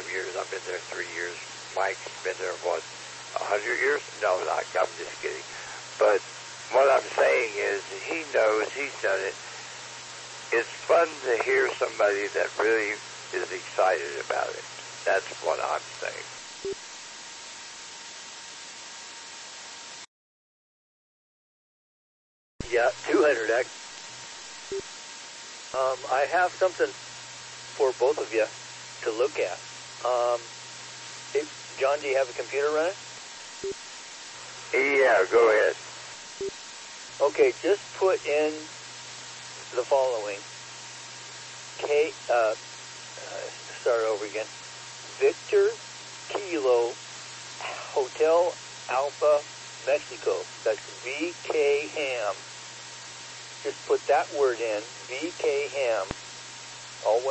5 years. I've been there 3 years. Mike's been there, what, 100 years? No, I'm just kidding. But what I'm saying is he knows, he's done it. It's fun to hear somebody that really is excited about it. That's what I'm saying. Yeah, 200X. I have something for both of you to look at. John, do you have a computer running? Yeah, go ahead. Okay, just put in the following. Start over again. Victor Kilo Hotel Alpha Mexico. That's VK Ham. Just put that word in, VK Ham. All one